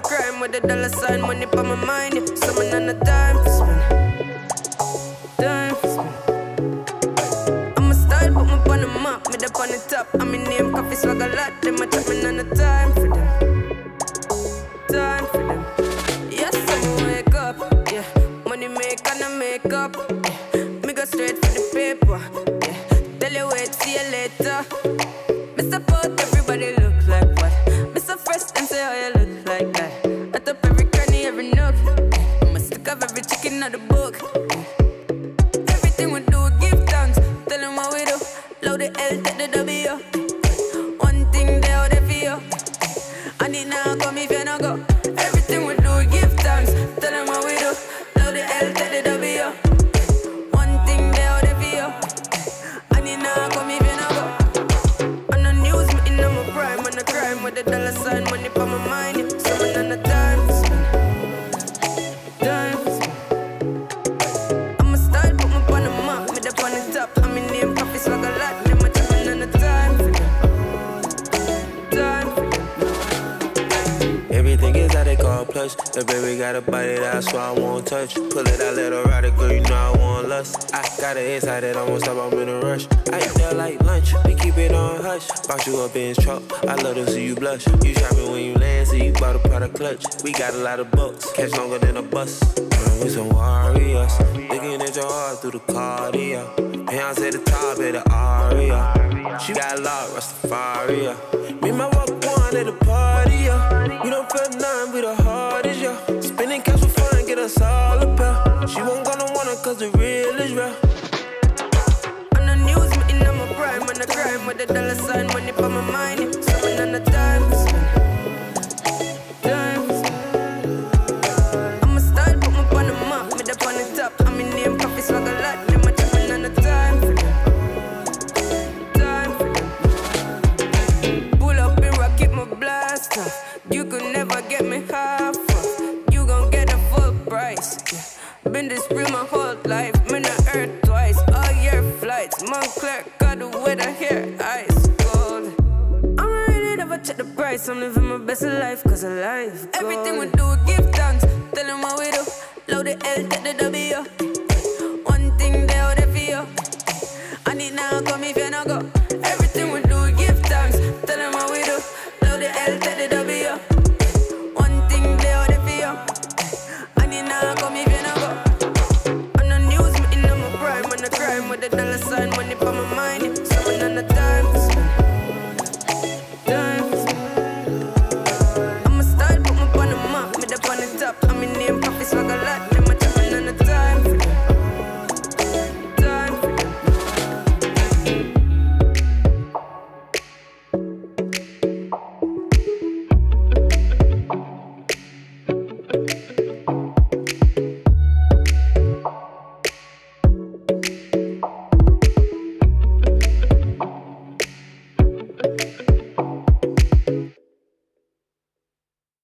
crime with a dollar sign, money for my mind. Yeah. Someone on the time for spend. Time for spend. I'm a style, put me on the map, me up on the top. I'm in name, coffee swag a lot. Them a chat me on the time for them. Time for them. Yes, I'ma wake up. Yeah, money make and I make up. Yeah, me go straight for the paper. Yeah, tell you wait, see you later. Mr. Pot, everybody look like what? Mr. Fresh, them say how you look like that. I top every cranny, every nook. I'ma stick up every chicken out the book. Everything we do, give thanks. Tell them what we do. Load the L, take the W. One thing they out there for you. I need now come if you no go. Everything we do, give thanks. Tell them what we do. Load the L, take the W. One thing they out there for you. I need now come if you no go. On the news, me in my prime. On the crime with the dollar sign, money for my mind. Yeah. Someone on the time for spend. Time for spend. I'm a style, put me on the map. Me up on the top. I'm in name, coffee swag a lot. Them a chopping on the time for them. Time for them. Everything is how they call plush. The baby got a body that's why I won't touch. Pull it out, let her ride it, girl, you know I want lust. I got it inside that I won't stop, I'm in a rush. I eat that like lunch, we keep it on hush. Box you up in his truck, I love to see you blush. You shopping when you land, so you bought a product clutch. We got a lot of bucks, catch longer than a bus. We some warriors, looking at your heart through the cardio. Beyonce the top of the aria. She got a lot, Rastafari. Me and my walk one at the party, yeah. We don't feel nothing, we the hardest, yeah. Spending cash for fun, get us all a pair. She won't gonna want it cause the real is real. On the news, me in my prime. On the crime with the dollar sign, money for my mind. Yeah. Someone on the time for spend. Time for spend. I'm a style, put me on the map. Me up on the top. I'm in name, coffee swag a lot. Them a chopping on the time for them. Time for them. Pull up in rock, keep my blast off. You could never get me half off. You gon' get a full price. Yeah. Been this real my whole life. Me not earth twice. All year flights. Montclair got the weather here. Ice cold. I'm ready never check the price. I'm living my best life cause of life. Everything we do, give thanks. Tell them what we do. Load the L, take the W. One thing they out there for you. I need now come if you no go. Everything we do, give thanks. Tell them what we do. Load the L, take the W. One thing they out there for you. I need now come if you no go. On the news, me in my prime. On the crime with the dollar sign, money for my mind. Yeah. Someone on the time.